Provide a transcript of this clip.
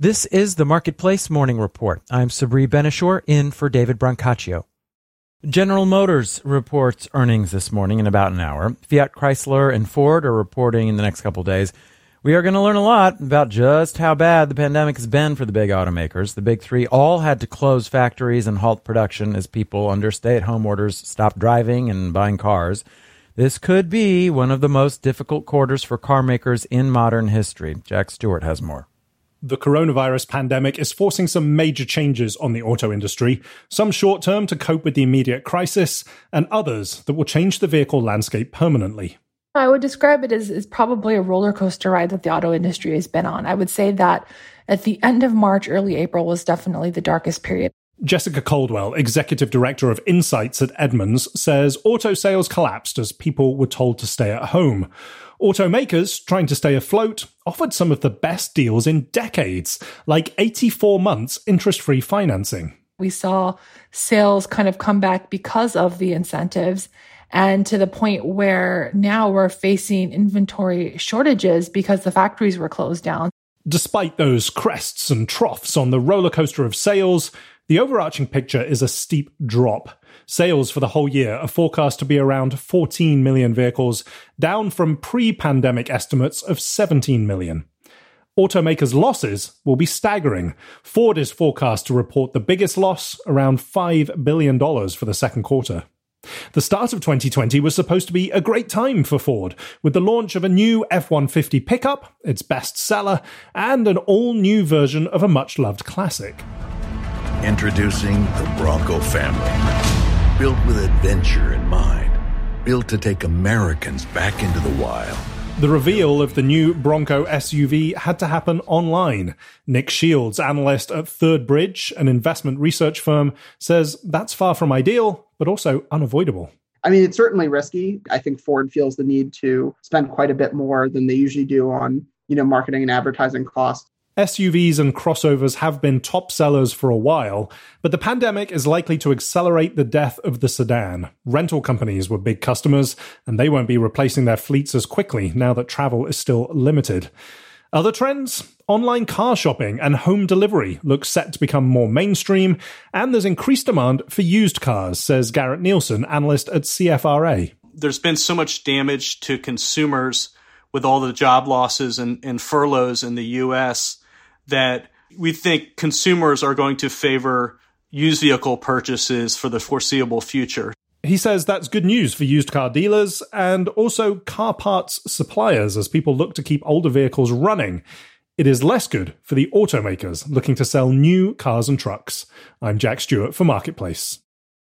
This is the Marketplace Morning Report. I'm Sabri Benishore, in for David Brancaccio. General Motors reports earnings this morning in about an hour. Fiat Chrysler and Ford are reporting in the next couple days. We are going to learn a lot about just how bad the pandemic has been for the big automakers. The big three all had to close factories and halt production as people under stay-at-home orders stopped driving and buying cars. This could be one of the most difficult quarters for car makers in modern history. Jack Stewart has more. The coronavirus pandemic is forcing some major changes on the auto industry, some short-term to cope with the immediate crisis, and others that will change the vehicle landscape permanently. I would describe it as probably a roller coaster ride that the auto industry has been on. I would say that at the end of March, early April was definitely the darkest period. Jessica Caldwell, executive director of Insights at Edmunds, says auto sales collapsed as people were told to stay at home. Automakers, trying to stay afloat, offered some of the best deals in decades, like 84 months interest-free financing. We saw sales kind of come back because of the incentives, and to the point where now we're facing inventory shortages because the factories were closed down. Despite those crests and troughs on the roller coaster of sales, the overarching picture is a steep drop. Sales for the whole year are forecast to be around 14 million vehicles, down from pre-pandemic estimates of 17 million. Automakers' losses will be staggering. Ford is forecast to report the biggest loss, around $5 billion for the second quarter. The start of 2020 was supposed to be a great time for Ford, with the launch of a new F-150 pickup, its best seller, and an all-new version of a much-loved classic. Introducing the Bronco family. Built with adventure in mind. Built to take Americans back into the wild. The reveal of the new Bronco SUV had to happen online. Nick Shields, analyst at Third Bridge, an investment research firm, says that's far from ideal, but also unavoidable. I mean, it's certainly risky. I think Ford feels the need to spend quite a bit more than they usually do on, marketing and advertising costs. SUVs and crossovers have been top sellers for a while, but the pandemic is likely to accelerate the death of the sedan. Rental companies were big customers, and they won't be replacing their fleets as quickly now that travel is still limited. Other trends? Online car shopping and home delivery look set to become more mainstream, and there's increased demand for used cars, says Garrett Nielsen, analyst at CFRA. There's been so much damage to consumers with all the job losses and furloughs in the U.S., that we think consumers are going to favor used vehicle purchases for the foreseeable future. He says that's good news for used car dealers and also car parts suppliers as people look to keep older vehicles running. It is less good for the automakers looking to sell new cars and trucks. I'm Jack Stewart for Marketplace.